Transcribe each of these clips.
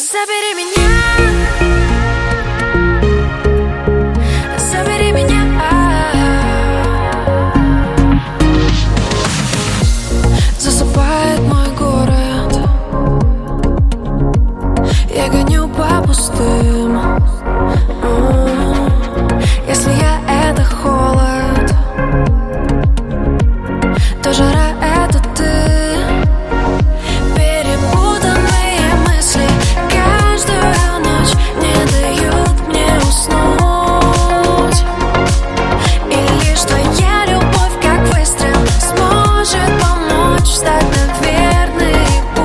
Забери меня, забери меня. Засыпает мой город, я гоню по пустым. Если я — это холод, то жара — это ты. Перепутанные мысли каждую ночь не дают мне уснуть. И лишь твоя любовь, как выстрел, сможет помочь встать на верный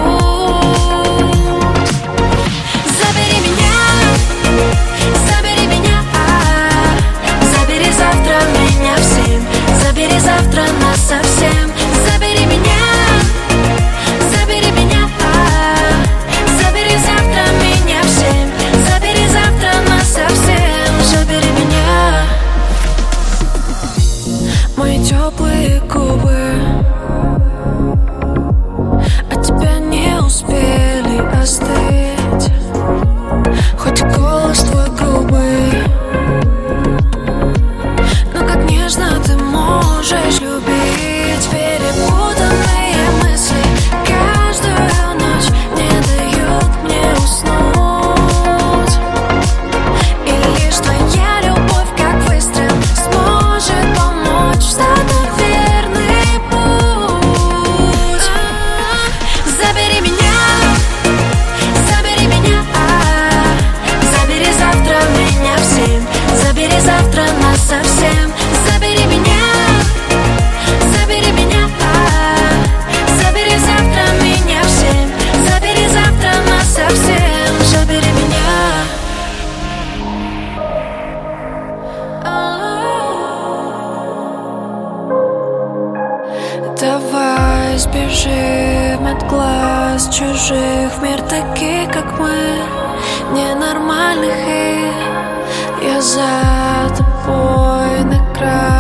путь. Забери меня, забери меня, забери завтра меня в 7, забери завтра нас совсем. Забери меня, забери меня, забери завтра меня в 7, забери завтра нас совсем. Забери меня. Мои теплые губы от тебя не успели остыть, хоть и голос твой грубый, но как нежно ты можешь любить. Перепутанные мысли каждую ночь не дают мне уснуть. И лишь твоя любовь, как выстрел, сможет помочь встать на верный путь. Забери меня, забери меня, забери завтра меня в 7, забери завтра нас совсем. Забери меня, забери меня, забери завтра меня в 7, забери завтра нас совсем. Забери меня. Давай сбежим от глаз чужих в мир таких, как мы, ненормальных, и я за тобой на край.